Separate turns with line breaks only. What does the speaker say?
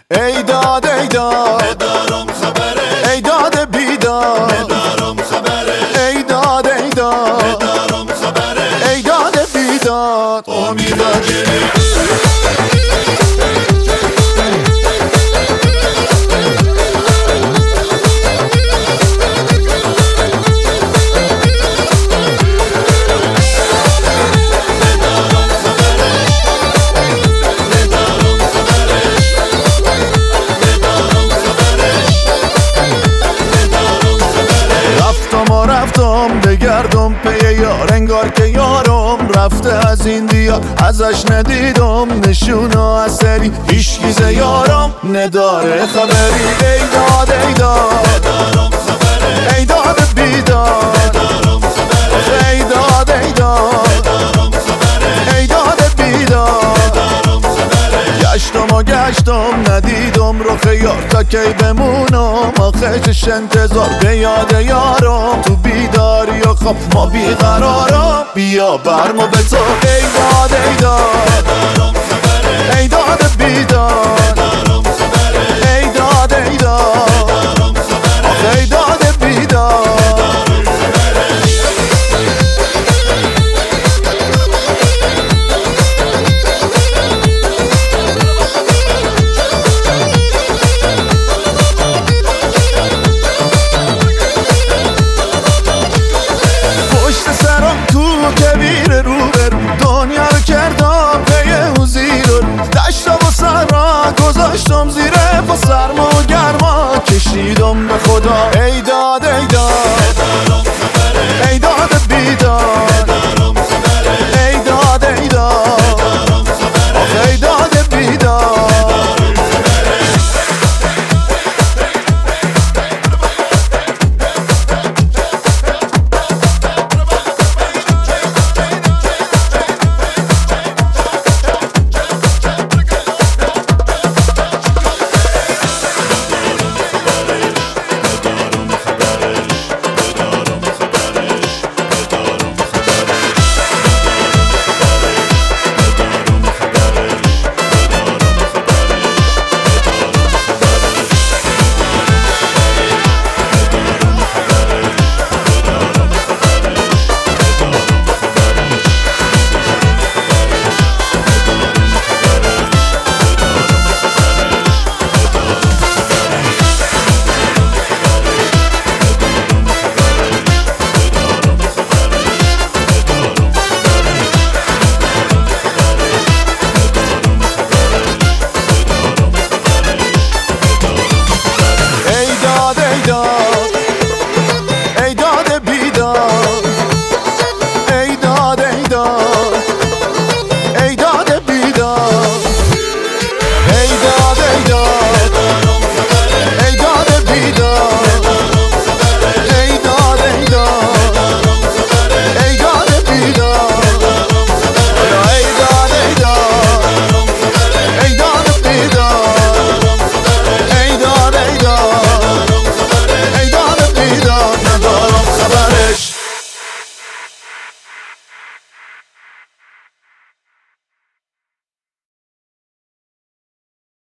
ای داد ای داد
ندارم خبره،
ای داد بیداد
ندارم خبره،
ای داد ای داد
ندارم خبره.
ای داد بیداد
امید جلی
رفتم بگردم پی یار، انگار که یارم رفته از این دیار. ازش ندیدم نشونا اثری، هیچکی ز یارم نداره خبری. ای داد ای داد
ندارم خبره،
ای داد بیداد
ندارم خبره،
ای داد ای داد
ندارم خبره،
ای داد بیداد
ندارم خبره.
گشتم و گشتم ندیدم رخ یار، تا کی بمونم آخه چش انتظار. به یاد یارم تو بیداری و خواب ما بیقرارم، بیا برمو به تو. ای داد ای داد
ندارم خبره،
ای داد بیداد
ندارم خبره،
ای داد ای داد
ندارم خبره.
آخه ای داد بیداد کبیر رو برو دنیا رو کردم پی و زیر رو دشتا و سر را گذاشتم زیره با سرما و گرما کشیدم به خدا.